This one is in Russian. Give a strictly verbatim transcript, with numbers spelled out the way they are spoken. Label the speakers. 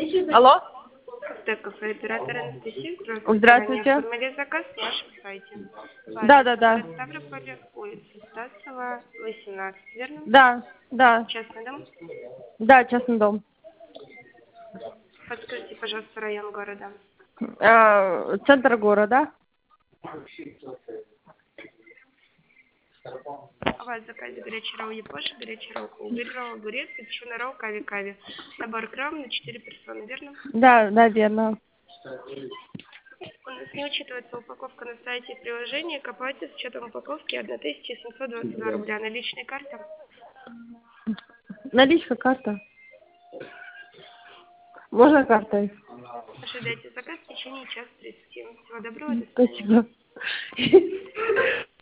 Speaker 1: Алло?
Speaker 2: Так, кафе оператор Анастасия. Здравствуйте.
Speaker 1: Здравствуйте.
Speaker 2: Ранее оформили заказ на нашем сайте.
Speaker 1: Да, да, да.
Speaker 2: Ставрополь, улица Стасова, восемнадцать, верно?
Speaker 1: Да, да.
Speaker 2: Частный дом.
Speaker 1: Да, частный дом.
Speaker 2: Подскажите, пожалуйста, район города.
Speaker 1: Э, Центр города.
Speaker 2: У вас в заказе горячий ролл Япоша, горячий ролл Угорь, ролл огурец, печеный ролл кави-кави. Набор крем на четыре персоны, верно?
Speaker 1: Да, да, верно.
Speaker 2: У нас не учитывается упаковка на сайте и приложении. К оплате с учетом упаковки тысяча семьсот двадцать два рубля. Наличные карты.
Speaker 1: Наличка, карта. Можно картой?
Speaker 2: Ожидайте заказ в течение часа тридцати. Всего доброго, до свидания.
Speaker 1: Спасибо.